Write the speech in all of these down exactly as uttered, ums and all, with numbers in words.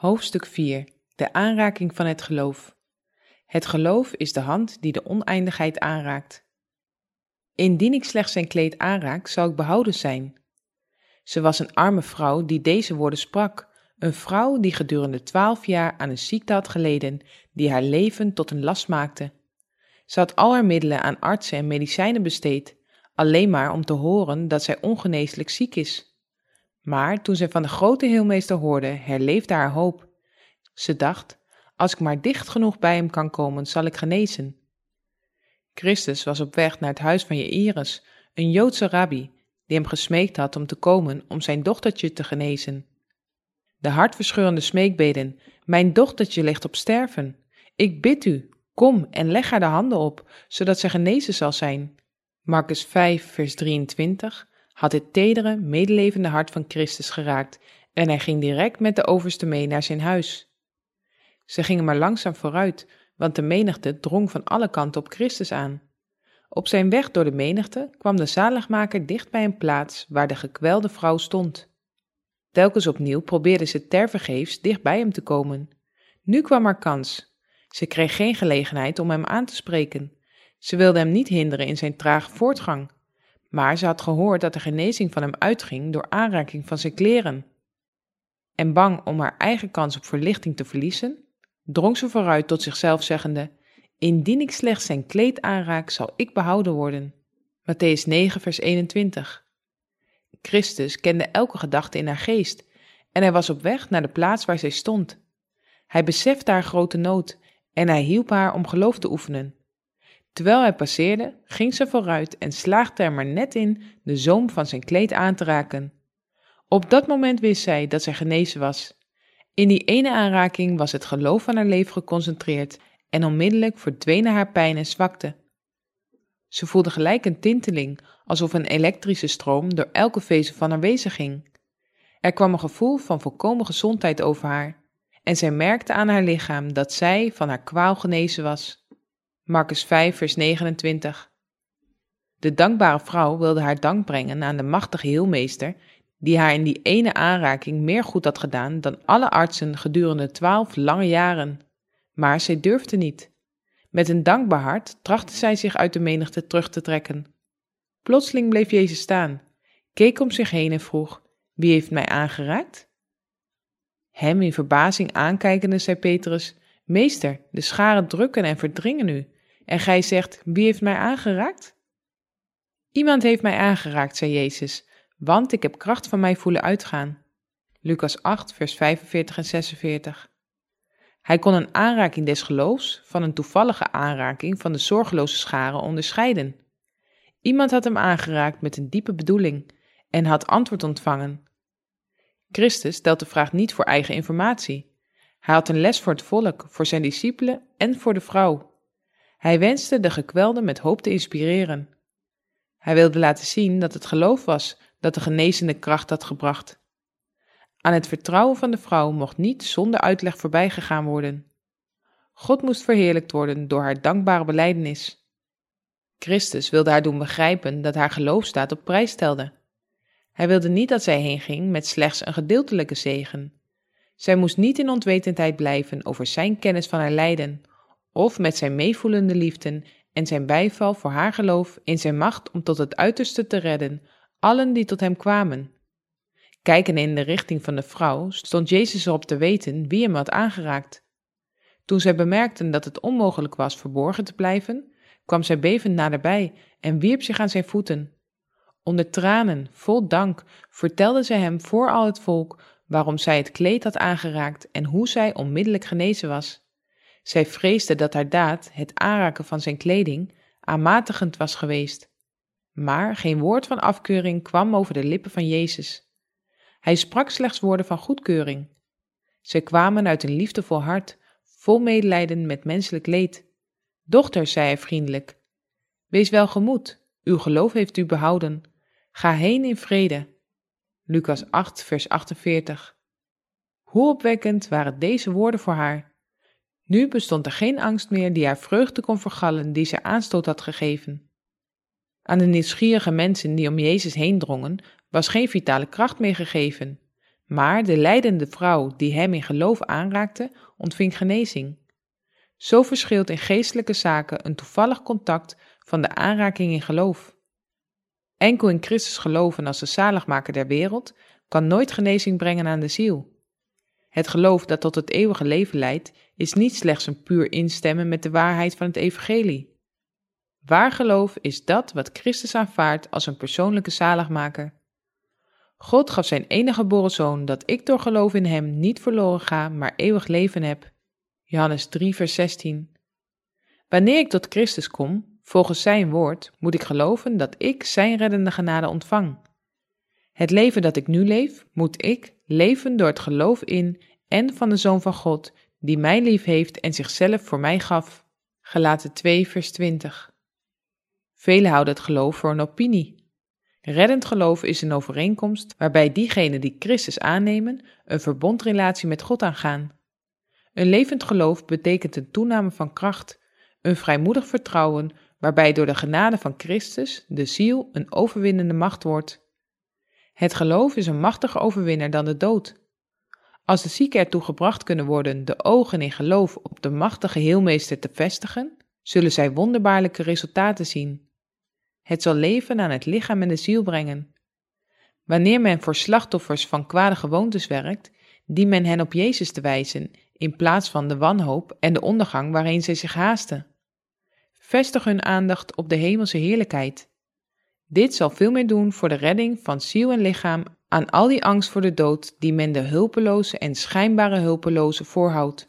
Hoofdstuk vier. De aanraking van het geloof. Het geloof is de hand die de oneindigheid aanraakt. Indien ik slechts zijn kleed aanraak, zal ik behouden zijn. Ze was een arme vrouw die deze woorden sprak, een vrouw die gedurende twaalf jaar aan een ziekte had geleden, die haar leven tot een last maakte. Ze had al haar middelen aan artsen en medicijnen besteed, alleen maar om te horen dat zij ongeneeslijk ziek is. Maar toen zij van de grote heelmeester hoorde, herleefde haar hoop. Ze dacht, als ik maar dicht genoeg bij hem kan komen, zal ik genezen. Christus was op weg naar het huis van Jaïrus, een Joodse rabbi, die hem gesmeekt had om te komen om zijn dochtertje te genezen. De hartverscheurende smeekbeden, mijn dochtertje ligt op sterven. Ik bid u, kom en leg haar de handen op, zodat zij genezen zal zijn. Marcus vijf, vers drieëntwintig had het tedere, medelevende hart van Christus geraakt en hij ging direct met de overste mee naar zijn huis. Ze gingen maar langzaam vooruit, want de menigte drong van alle kanten op Christus aan. Op zijn weg door de menigte kwam de zaligmaker dicht bij een plaats waar de gekwelde vrouw stond. Telkens opnieuw probeerde ze tevergeefs dicht bij hem te komen. Nu kwam haar kans. Ze kreeg geen gelegenheid om hem aan te spreken. Ze wilde hem niet hinderen in zijn trage voortgang. Maar ze had gehoord dat de genezing van hem uitging door aanraking van zijn kleren. En bang om haar eigen kans op verlichting te verliezen, drong ze vooruit tot zichzelf zeggende, indien ik slechts zijn kleed aanraak, zal ik behouden worden. Mattheüs negen, vers eenentwintig. Christus kende elke gedachte in haar geest en hij was op weg naar de plaats waar zij stond. Hij besefte haar grote nood en hij hielp haar om geloof te oefenen. Terwijl hij passeerde, ging ze vooruit en slaagde er maar net in de zoom van zijn kleed aan te raken. Op dat moment wist zij dat zij genezen was. In die ene aanraking was het geloof van haar leven geconcentreerd en onmiddellijk verdwenen haar pijn en zwakte. Ze voelde gelijk een tinteling, alsof een elektrische stroom door elke vezel van haar wezen ging. Er kwam een gevoel van volkomen gezondheid over haar en zij merkte aan haar lichaam dat zij van haar kwaal genezen was. Marcus vijf, vers negenentwintig. De dankbare vrouw wilde haar dank brengen aan de machtige heelmeester, die haar in die ene aanraking meer goed had gedaan dan alle artsen gedurende twaalf lange jaren. Maar zij durfde niet. Met een dankbaar hart trachtte zij zich uit de menigte terug te trekken. Plotseling bleef Jezus staan, keek om zich heen en vroeg, wie heeft mij aangeraakt? Hem in verbazing aankijkende zei Petrus, meester, de scharen drukken en verdringen u, en gij zegt, wie heeft mij aangeraakt? Iemand heeft mij aangeraakt, zei Jezus, want ik heb kracht van mij voelen uitgaan. Lucas acht, vers vijfenveertig en zesenveertig. Hij kon een aanraking des geloofs van een toevallige aanraking van de zorgeloze scharen onderscheiden. Iemand had hem aangeraakt met een diepe bedoeling en had antwoord ontvangen. Christus stelt de vraag niet voor eigen informatie. Hij had een les voor het volk, voor zijn discipelen en voor de vrouw. Hij wenste de gekwelde met hoop te inspireren. Hij wilde laten zien dat het geloof was dat de genezende kracht had gebracht. Aan het vertrouwen van de vrouw mocht niet zonder uitleg voorbij gegaan worden. God moest verheerlijkt worden door haar dankbare belijdenis. Christus wilde haar doen begrijpen dat haar geloofsdaad op prijs stelde. Hij wilde niet dat zij heen ging met slechts een gedeeltelijke zegen. Zij moest niet in onwetendheid blijven over zijn kennis van haar lijden, of met zijn meevoelende liefde en zijn bijval voor haar geloof in zijn macht om tot het uiterste te redden allen die tot hem kwamen. Kijkende in de richting van de vrouw stond Jezus erop te weten wie hem had aangeraakt. Toen zij bemerkten dat het onmogelijk was verborgen te blijven, kwam zij bevend naderbij en wierp zich aan zijn voeten. Onder tranen, vol dank, vertelde zij hem voor al het volk waarom zij het kleed had aangeraakt en hoe zij onmiddellijk genezen was. Zij vreesde dat haar daad, het aanraken van zijn kleding, aanmatigend was geweest. Maar geen woord van afkeuring kwam over de lippen van Jezus. Hij sprak slechts woorden van goedkeuring. Zij kwamen uit een liefdevol hart, vol medelijden met menselijk leed. Dochter, zei hij vriendelijk, wees welgemoed, uw geloof heeft u behouden. Ga heen in vrede. Lucas acht, vers achtenveertig. Hoe opwekkend waren deze woorden voor haar. Nu bestond er geen angst meer die haar vreugde kon vergallen die zij aanstoot had gegeven. Aan de nieuwsgierige mensen die om Jezus heen drongen, was geen vitale kracht meer gegeven, Maar de lijdende vrouw die hem in geloof aanraakte, ontving genezing. Zo verschilt in geestelijke zaken een toevallig contact van de aanraking in geloof. Enkel in Christus geloven als de zaligmaker der wereld kan nooit genezing brengen aan de ziel. Het geloof dat tot het eeuwige leven leidt, is niet slechts een puur instemmen met de waarheid van het evangelie. Waar geloof is dat wat Christus aanvaardt als een persoonlijke zaligmaker. God gaf zijn enige geboren zoon, dat ik door geloof in hem niet verloren ga, maar eeuwig leven heb. Johannes drie vers zestien. Wanneer ik tot Christus kom, volgens zijn woord, moet ik geloven dat ik zijn reddende genade ontvang. Het leven dat ik nu leef, moet ik leven door het geloof in en van de Zoon van God, die mij lief heeft en zichzelf voor mij gaf. Galaten twee vers twintig. Velen houden het geloof voor een opinie. Reddend geloof is een overeenkomst waarbij diegenen die Christus aannemen een verbondrelatie met God aangaan. Een levend geloof betekent een toename van kracht, een vrijmoedig vertrouwen waarbij door de genade van Christus de ziel een overwinnende macht wordt. Het geloof is een machtiger overwinnaar dan de dood. Als de zieken ertoe gebracht kunnen worden de ogen in geloof op de machtige heelmeester te vestigen, zullen zij wonderbaarlijke resultaten zien. Het zal leven aan het lichaam en de ziel brengen. Wanneer men voor slachtoffers van kwade gewoontes werkt, dient men hen op Jezus te wijzen, in plaats van de wanhoop en de ondergang waarheen zij zich haasten. Vestig hun aandacht op de hemelse heerlijkheid. Dit zal veel meer doen voor de redding van ziel en lichaam aan al die angst voor de dood die men de hulpeloze en schijnbare hulpeloze voorhoudt.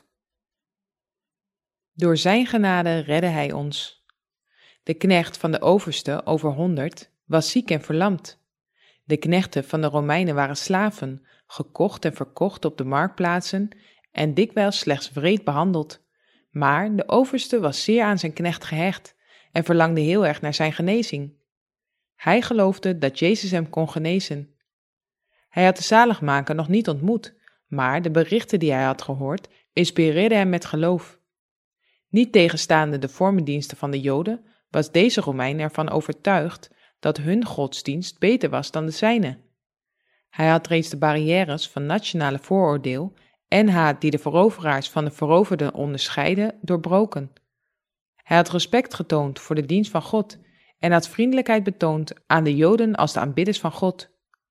Door zijn genade redde hij ons. De knecht van de overste over honderd was ziek en verlamd. De knechten van de Romeinen waren slaven, gekocht en verkocht op de marktplaatsen en dikwijls slechts wreed behandeld. Maar de overste was zeer aan zijn knecht gehecht en verlangde heel erg naar zijn genezing. Hij geloofde dat Jezus hem kon genezen. Hij had de zaligmaker nog niet ontmoet, maar de berichten die hij had gehoord inspireerden hem met geloof. Niet tegenstaande de vormendiensten van de Joden, was deze Romein ervan overtuigd dat hun godsdienst beter was dan de zijne. Hij had reeds de barrières van nationale vooroordeel en haat die de veroveraars van de veroverden onderscheiden doorbroken. Hij had respect getoond voor de dienst van God en had vriendelijkheid betoond aan de Joden als de aanbidders van God.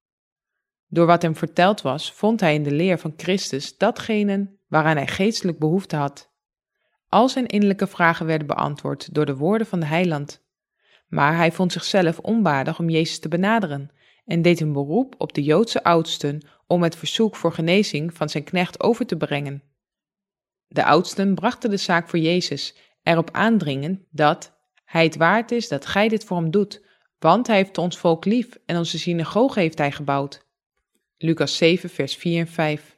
Door wat hem verteld was, vond hij in de leer van Christus datgene waaraan hij geestelijk behoefte had. Al zijn innerlijke vragen werden beantwoord door de woorden van de Heiland. Maar hij vond zichzelf onwaardig om Jezus te benaderen en deed een beroep op de Joodse oudsten om het verzoek voor genezing van zijn knecht over te brengen. De oudsten brachten de zaak voor Jezus, erop aandringend dat hij het waard is dat gij dit voor hem doet, want hij heeft ons volk lief en onze synagoge heeft hij gebouwd. Lucas zeven vers vier en vijf.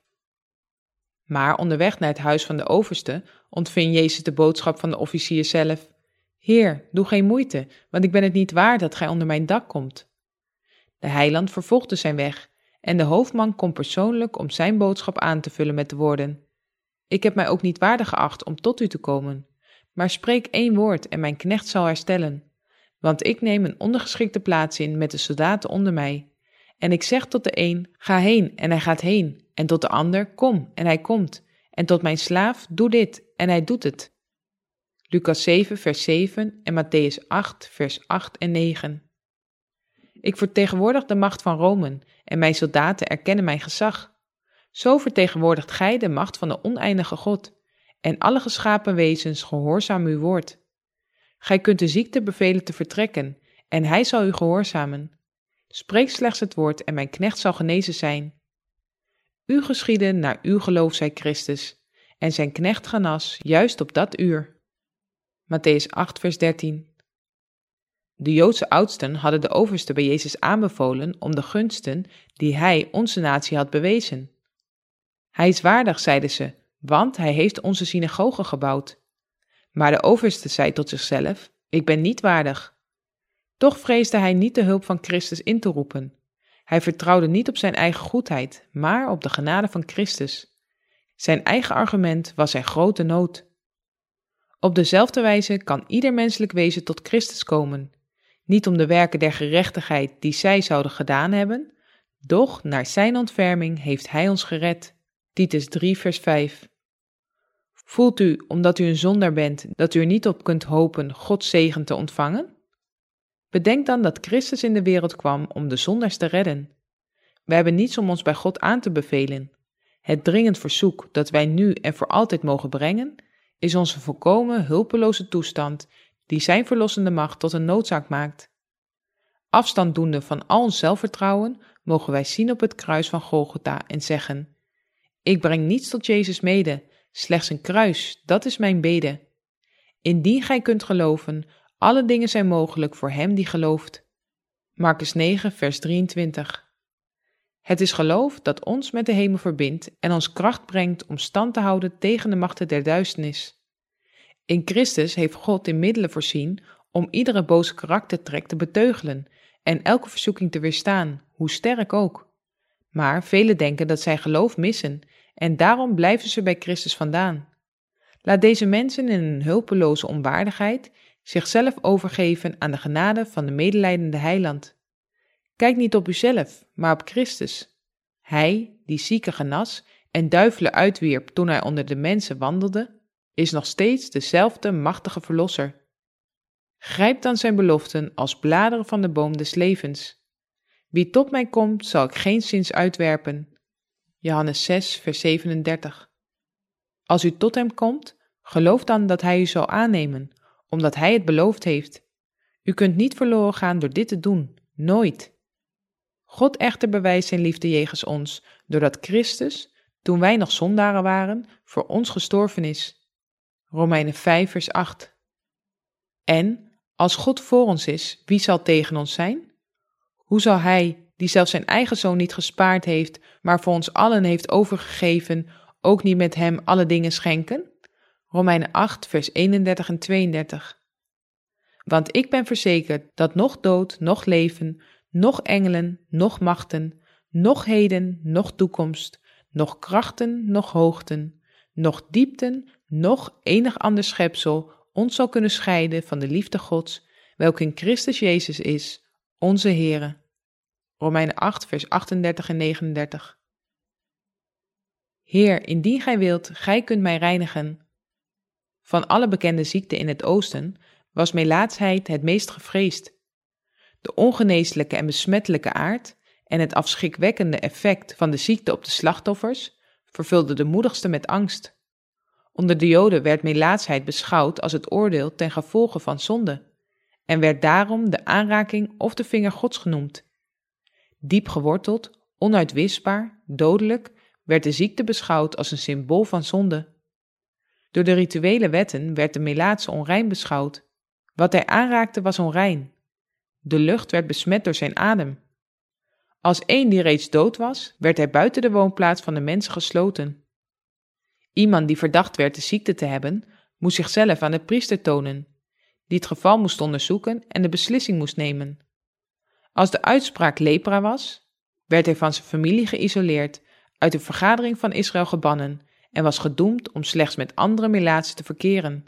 Maar onderweg naar het huis van de overste ontving Jezus de boodschap van de officier zelf: Heer, doe geen moeite, want ik ben het niet waard dat gij onder mijn dak komt. De heiland vervolgde zijn weg en de hoofdman komt persoonlijk om zijn boodschap aan te vullen met de woorden: Ik heb mij ook niet waardig geacht om tot u te komen, maar spreek één woord en mijn knecht zal herstellen. Want ik neem een ondergeschikte plaats in met de soldaten onder mij. En ik zeg tot de een, ga heen, en hij gaat heen. En tot de ander, kom, en hij komt. En tot mijn slaaf, doe dit, en hij doet het. Lucas zeven vers zeven en Matthäus acht vers acht en negen. Ik vertegenwoordig de macht van Rome, en mijn soldaten erkennen mijn gezag. Zo vertegenwoordigt gij de macht van de oneindige God, en alle geschapen wezens gehoorzamen uw woord. Gij kunt de ziekte bevelen te vertrekken, en hij zal u gehoorzamen. Spreek slechts het woord en mijn knecht zal genezen zijn. U geschieden naar uw geloof, zei Christus, en zijn knecht genas juist op dat uur. Matthäus acht vers dertien. De Joodse oudsten hadden de overste bij Jezus aanbevolen om de gunsten die hij onze natie had bewezen. Hij is waardig, zeiden ze, want hij heeft onze synagoge gebouwd. Maar de overste zei tot zichzelf, ik ben niet waardig. Toch vreesde hij niet de hulp van Christus in te roepen. Hij vertrouwde niet op zijn eigen goedheid, maar op de genade van Christus. Zijn eigen argument was zijn grote nood. Op dezelfde wijze kan ieder menselijk wezen tot Christus komen. Niet om de werken der gerechtigheid die zij zouden gedaan hebben, Doch naar zijn ontferming heeft hij ons gered. Titus drie vers vijf. Voelt u, omdat u een zondaar bent, dat u er niet op kunt hopen Gods zegen te ontvangen? Bedenk dan dat Christus in de wereld kwam om de zondaars te redden. Wij hebben niets om ons bij God aan te bevelen. Het dringend verzoek dat wij nu en voor altijd mogen brengen, is onze volkomen hulpeloze toestand die zijn verlossende macht tot een noodzaak maakt. Afstand doende van al ons zelfvertrouwen, mogen wij zien op het kruis van Golgotha en zeggen: Ik breng niets tot Jezus mede, slechts een kruis, dat is mijn bede. Indien gij kunt geloven, alle dingen zijn mogelijk voor hem die gelooft. Markus negen vers drieëntwintig. Het is geloof dat ons met de hemel verbindt en ons kracht brengt om stand te houden tegen de machten der duisternis. In Christus heeft God in middelen voorzien om iedere boze karaktertrek te beteugelen en elke verzoeking te weerstaan, hoe sterk ook. Maar velen denken dat zij geloof missen en daarom blijven ze bij Christus vandaan. Laat deze mensen in hun hulpeloze onwaardigheid zichzelf overgeven aan de genade van de medelijdende Heiland. Kijk niet op uzelf, maar op Christus. Hij, die zieken genas en duivelen uitwierp toen hij onder de mensen wandelde, is nog steeds dezelfde machtige verlosser. Grijp dan zijn beloften als bladeren van de boom des levens. Wie tot mij komt, zal ik geenszins uitwerpen. Johannes zes vers zevenendertig. Als u tot hem komt, geloof dan dat hij u zal aannemen, omdat hij het beloofd heeft. U kunt niet verloren gaan door dit te doen, nooit. God echter bewijst zijn liefde jegens ons, doordat Christus, toen wij nog zondaren waren, voor ons gestorven is. Romeinen vijf vers acht. En, als God voor ons is, wie zal tegen ons zijn? Hoe zal hij, die zelfs zijn eigen zoon niet gespaard heeft, maar voor ons allen heeft overgegeven, ook niet met hem alle dingen schenken? Romeinen acht vers eenendertig en tweeëndertig. Want ik ben verzekerd dat noch dood, noch leven, noch engelen, noch machten, noch heden, noch toekomst, noch krachten, noch hoogten, noch diepten, noch enig ander schepsel ons zal kunnen scheiden van de liefde Gods, welke in Christus Jezus is, onze Heere. Romeinen acht vers achtendertig en negenendertig. Heer, indien gij wilt, gij kunt mij reinigen. Van alle bekende ziekten in het oosten was melaatsheid het meest gevreesd. De ongeneeslijke en besmettelijke aard en het afschrikwekkende effect van de ziekte op de slachtoffers vervulden de moedigste met angst. Onder de Joden werd melaatsheid beschouwd als het oordeel ten gevolge van zonde en werd daarom de aanraking of de vinger Gods genoemd. Diep geworteld, onuitwisbaar, dodelijk werd de ziekte beschouwd als een symbool van zonde. Door de rituele wetten werd de melaatse onrein beschouwd. Wat hij aanraakte was onrein. De lucht werd besmet door zijn adem. Als een die reeds dood was, werd hij buiten de woonplaats van de mensen gesloten. Iemand die verdacht werd de ziekte te hebben, moest zichzelf aan de priester tonen, die het geval moest onderzoeken en de beslissing moest nemen. Als de uitspraak lepra was, werd hij van zijn familie geïsoleerd, uit de vergadering van Israël gebannen en was gedoemd om slechts met andere melaatsen te verkeren.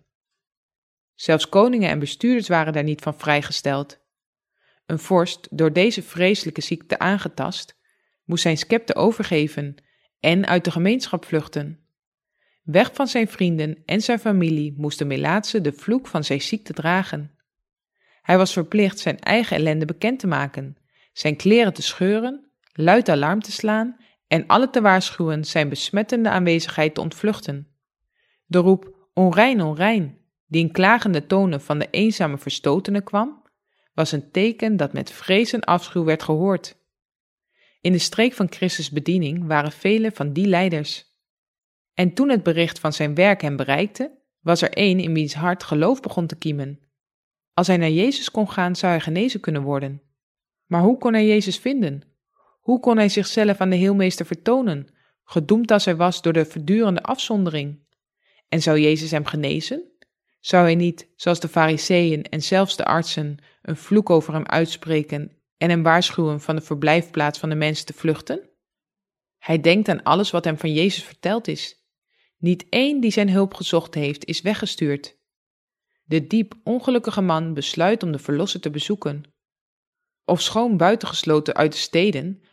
Zelfs koningen en bestuurders waren daar niet van vrijgesteld. Een vorst, door deze vreselijke ziekte aangetast, moest zijn scepter overgeven en uit de gemeenschap vluchten. Weg van zijn vrienden en zijn familie moest de melaatse de vloek van zijn ziekte dragen. Hij was verplicht zijn eigen ellende bekend te maken, zijn kleren te scheuren, luid alarm te slaan en alle te waarschuwen zijn besmettende aanwezigheid te ontvluchten. De roep onrein, onrein, die in klagende tonen van de eenzame verstotene kwam, was een teken dat met vrees en afschuw werd gehoord. In de streek van Christus' bediening waren vele van die leiders. En toen het bericht van zijn werk hem bereikte, was er één in wiens hart geloof begon te kiemen. Als hij naar Jezus kon gaan, zou hij genezen kunnen worden. Maar hoe kon hij Jezus vinden? Hoe kon hij zichzelf aan de Heelmeester vertonen, gedoemd als hij was door de verdurende afzondering? En zou Jezus hem genezen? Zou hij niet, zoals de Farizeeën en zelfs de artsen, een vloek over hem uitspreken en hem waarschuwen van de verblijfplaats van de mensen te vluchten? Hij denkt aan alles wat hem van Jezus verteld is. Niet één die zijn hulp gezocht heeft, is weggestuurd. De diep ongelukkige man besluit om de Verlosser te bezoeken. Ofschoon buitengesloten uit de steden,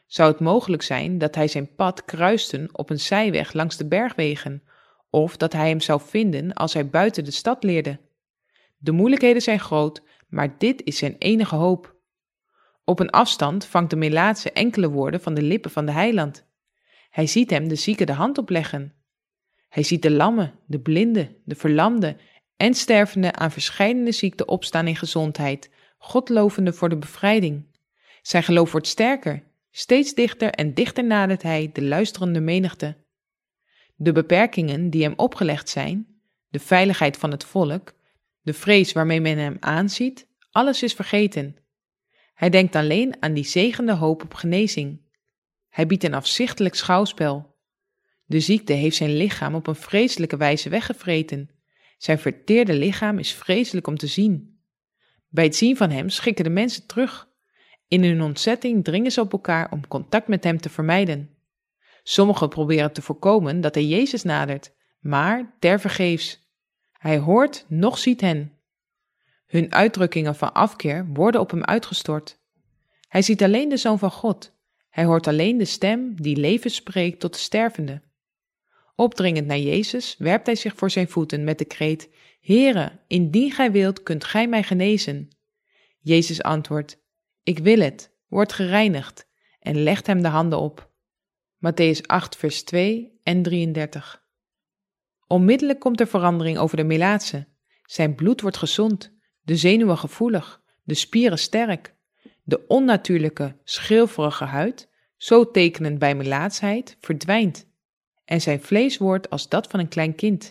zou het mogelijk zijn dat hij zijn pad kruiste op een zijweg langs de bergwegen, of dat hij hem zou vinden als hij buiten de stad leerde. De moeilijkheden zijn groot, maar dit is zijn enige hoop. Op een afstand vangt de melaatse enkele woorden van de lippen van de heiland. Hij ziet hem de zieke de hand opleggen. Hij ziet de lammen, de blinden, de verlamden en stervenden aan verscheidene ziekten opstaan in gezondheid, God lovende voor de bevrijding. Zijn geloof wordt sterker, steeds dichter en dichter nadert hij de luisterende menigte. De beperkingen die hem opgelegd zijn, de veiligheid van het volk, de vrees waarmee men hem aanziet, alles is vergeten. Hij denkt alleen aan die zegende hoop op genezing. Hij biedt een afzichtelijk schouwspel. De ziekte heeft zijn lichaam op een vreselijke wijze weggevreten. Zijn verteerde lichaam is vreselijk om te zien. Bij het zien van hem schrikken de mensen terug. In hun ontzetting dringen ze op elkaar om contact met hem te vermijden. Sommigen proberen te voorkomen dat hij Jezus nadert, maar tevergeefs. Hij hoort, noch ziet hen. Hun uitdrukkingen van afkeer worden op hem uitgestort. Hij ziet alleen de Zoon van God. Hij hoort alleen de stem die leven spreekt tot de stervende. Opdringend naar Jezus werpt hij zich voor zijn voeten met de kreet: Heere, indien gij wilt, kunt gij mij genezen. Jezus antwoordt: Ik wil het, word gereinigd, en legt hem de handen op. Matthäus acht, vers twee en drieëndertig. Onmiddellijk komt er verandering over de melaatse. Zijn bloed wordt gezond, de zenuwen gevoelig, de spieren sterk. De onnatuurlijke, schilferige huid, zo tekenend bij melaatsheid, verdwijnt. En zijn vlees wordt als dat van een klein kind.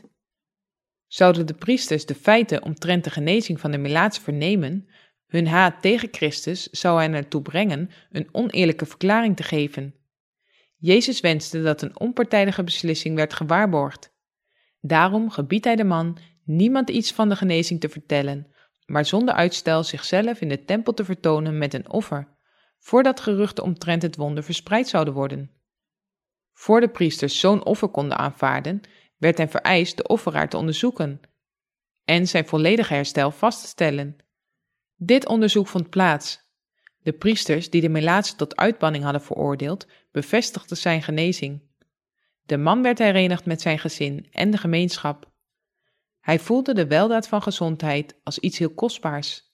Zouden de priesters de feiten omtrent de genezing van de melaats vernemen, hun haat tegen Christus zou hen ertoe brengen een oneerlijke verklaring te geven. Jezus wenste dat een onpartijdige beslissing werd gewaarborgd. Daarom gebiedt hij de man niemand iets van de genezing te vertellen, maar zonder uitstel zichzelf in de tempel te vertonen met een offer, voordat geruchten omtrent het wonder verspreid zouden worden. Voor de priesters zo'n offer konden aanvaarden, werd hen vereist de offeraar te onderzoeken en zijn volledige herstel vast te stellen. Dit onderzoek vond plaats. De priesters die de melaatse tot uitbanning hadden veroordeeld, bevestigden zijn genezing. De man werd herenigd met zijn gezin en de gemeenschap. Hij voelde de weldaad van gezondheid als iets heel kostbaars.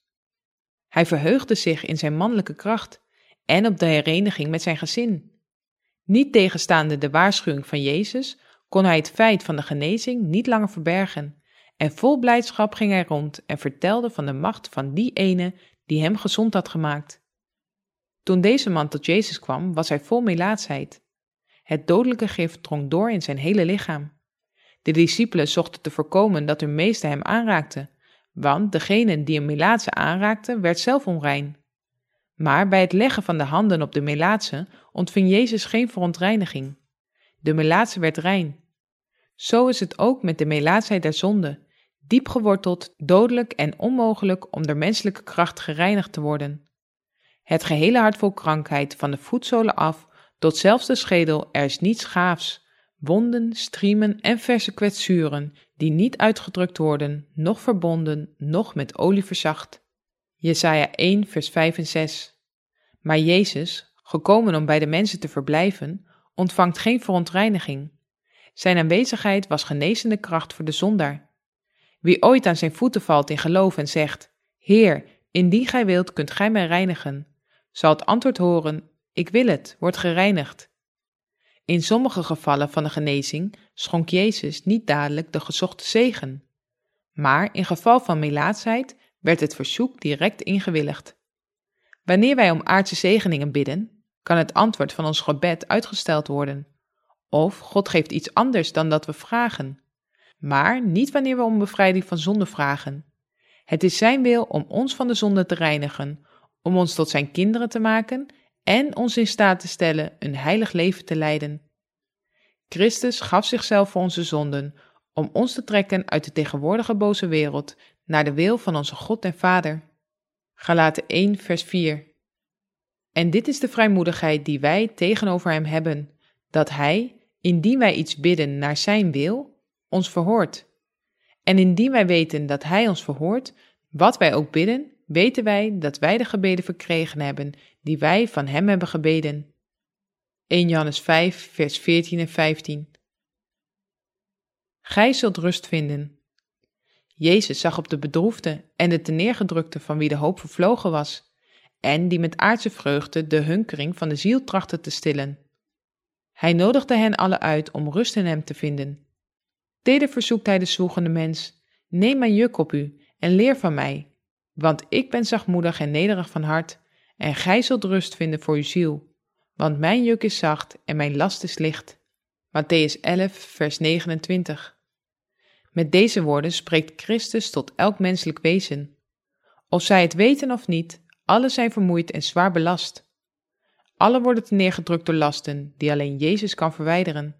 Hij verheugde zich in zijn mannelijke kracht en op de hereniging met zijn gezin. Niet tegenstaande de waarschuwing van Jezus, kon hij het feit van de genezing niet langer verbergen, en vol blijdschap ging hij rond en vertelde van de macht van die ene die hem gezond had gemaakt. Toen deze man tot Jezus kwam, was hij vol melaatsheid. Het dodelijke gif drong door in zijn hele lichaam. De discipelen zochten te voorkomen dat hun meester hem aanraakte, want degene die een melaatse aanraakte, werd zelf onrein. Maar bij het leggen van de handen op de melaatse ontving Jezus geen verontreiniging. De melaatse werd rein. Zo is het ook met de melaatsheid der zonde, diep geworteld, dodelijk en onmogelijk om door menselijke kracht gereinigd te worden. Het gehele hart vol krankheid, van de voetzolen af tot zelfs de schedel, er is niets gaafs, wonden, striemen en verse kwetsuren, die niet uitgedrukt worden, noch verbonden, noch met olie verzacht. Jesaja één, vers vijf en zes. Maar Jezus, gekomen om bij de mensen te verblijven, ontvangt geen verontreiniging. Zijn aanwezigheid was genezende kracht voor de zondaar. Wie ooit aan zijn voeten valt in geloof en zegt: Heer, indien gij wilt, kunt gij mij reinigen, zal het antwoord horen: Ik wil het, word gereinigd. In sommige gevallen van de genezing schonk Jezus niet dadelijk de gezochte zegen. Maar in geval van melaatsheid werd het verzoek direct ingewilligd. Wanneer wij om aardse zegeningen bidden, kan het antwoord van ons gebed uitgesteld worden. Of God geeft iets anders dan dat we vragen. Maar niet wanneer we om bevrijding van zonde vragen. Het is zijn wil om ons van de zonde te reinigen, om ons tot zijn kinderen te maken en ons in staat te stellen een heilig leven te leiden. Christus gaf zichzelf voor onze zonden, om ons te trekken uit de tegenwoordige boze wereld naar de wil van onze God en Vader. Galaten één, vers vier. En dit is de vrijmoedigheid die wij tegenover hem hebben, dat hij, indien wij iets bidden naar zijn wil, ons verhoort. En indien wij weten dat hij ons verhoort, wat wij ook bidden, weten wij dat wij de gebeden verkregen hebben die wij van hem hebben gebeden. eerste Johannes vijf, vers veertien en vijftien. Gij zult rust vinden. Jezus zag op de bedroefde en de teneergedrukte van wie de hoop vervlogen was, en die met aardse vreugde de hunkering van de ziel trachtte te stillen. Hij nodigde hen allen uit om rust in hem te vinden. Teder verzoekt hij de zwoegende mens: neem mijn juk op u en leer van mij, want ik ben zachtmoedig en nederig van hart, en gij zult rust vinden voor uw ziel, want mijn juk is zacht en mijn last is licht. Mattheüs elf, vers negenentwintig. Met deze woorden spreekt Christus tot elk menselijk wezen. Of zij het weten of niet, allen zijn vermoeid en zwaar belast. Allen worden neergedrukt door lasten die alleen Jezus kan verwijderen.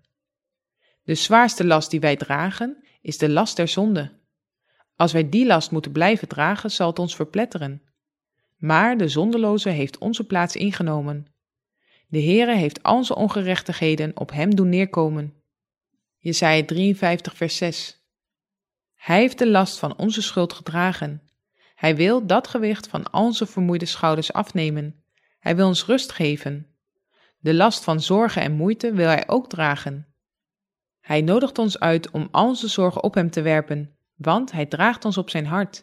De zwaarste last die wij dragen is de last der zonde. Als wij die last moeten blijven dragen, zal het ons verpletteren. Maar de zondeloze heeft onze plaats ingenomen. De Heere heeft al onze ongerechtigheden op hem doen neerkomen. Jesaja drieënvijftig, vers zes. Hij heeft de last van onze schuld gedragen. Hij wil dat gewicht van al onze vermoeide schouders afnemen. Hij wil ons rust geven. De last van zorgen en moeite wil hij ook dragen. Hij nodigt ons uit om al onze zorgen op hem te werpen, want hij draagt ons op zijn hart.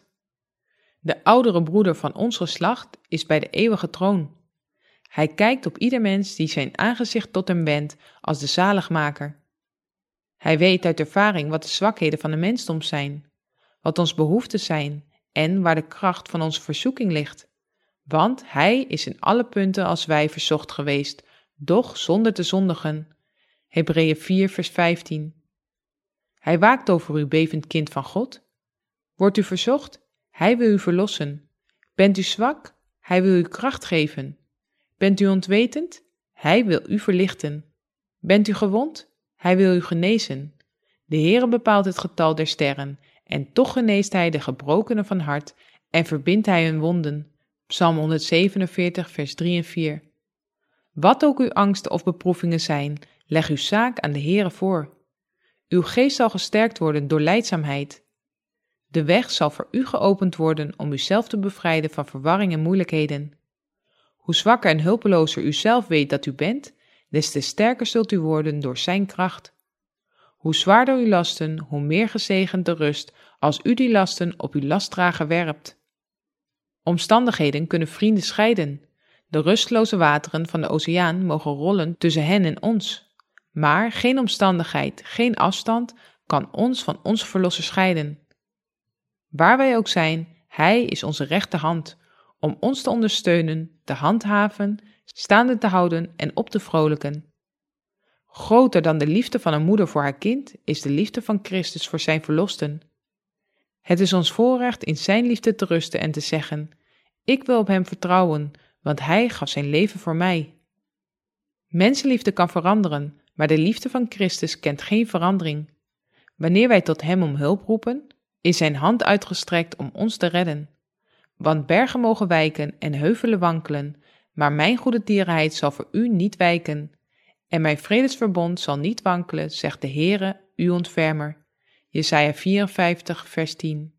De oudere broeder van ons geslacht is bij de eeuwige troon. Hij kijkt op ieder mens die zijn aangezicht tot hem wendt als de zaligmaker. Hij weet uit ervaring wat de zwakheden van de mensdom zijn, wat ons behoeften zijn en waar de kracht van onze verzoeking ligt. Want hij is in alle punten als wij verzocht geweest, doch zonder te zondigen. Hebreeën vier, vers vijftien. Hij waakt over u, bevend kind van God. Wordt u verzocht? Hij wil u verlossen. Bent u zwak? Hij wil u kracht geven. Bent u ontwetend? Hij wil u verlichten. Bent u gewond? Hij wil u genezen. De Heere bepaalt het getal der sterren, en toch geneest hij de gebrokenen van hart en verbindt hij hun wonden. Psalm honderdzevenenveertig, vers drie en vier. Wat ook uw angsten of beproevingen zijn, leg uw zaak aan de Heere voor. Uw geest zal gesterkt worden door lijdzaamheid. De weg zal voor u geopend worden om uzelf te bevrijden van verwarring en moeilijkheden. Hoe zwakker en hulpelozer u zelf weet dat u bent, des te sterker zult u worden door zijn kracht. Hoe zwaarder uw lasten, hoe meer gezegend de rust als u die lasten op uw lastdrager werpt. Omstandigheden kunnen vrienden scheiden. De rusteloze wateren van de oceaan mogen rollen tussen hen en ons. Maar geen omstandigheid, geen afstand kan ons van onze Verlosser scheiden. Waar wij ook zijn, hij is onze rechterhand, om ons te ondersteunen, te handhaven, staande te houden en op te vrolijken. Groter dan de liefde van een moeder voor haar kind is de liefde van Christus voor zijn verlosten. Het is ons voorrecht in zijn liefde te rusten en te zeggen: ik wil op hem vertrouwen, want hij gaf zijn leven voor mij. Mensenliefde kan veranderen, maar de liefde van Christus kent geen verandering. Wanneer wij tot hem om hulp roepen, is zijn hand uitgestrekt om ons te redden. Want bergen mogen wijken en heuvelen wankelen, maar mijn goede tierenheid zal voor u niet wijken. En mijn vredesverbond zal niet wankelen, zegt de Heere, uw ontfermer. Jesaja vierenvijftig, vers tien.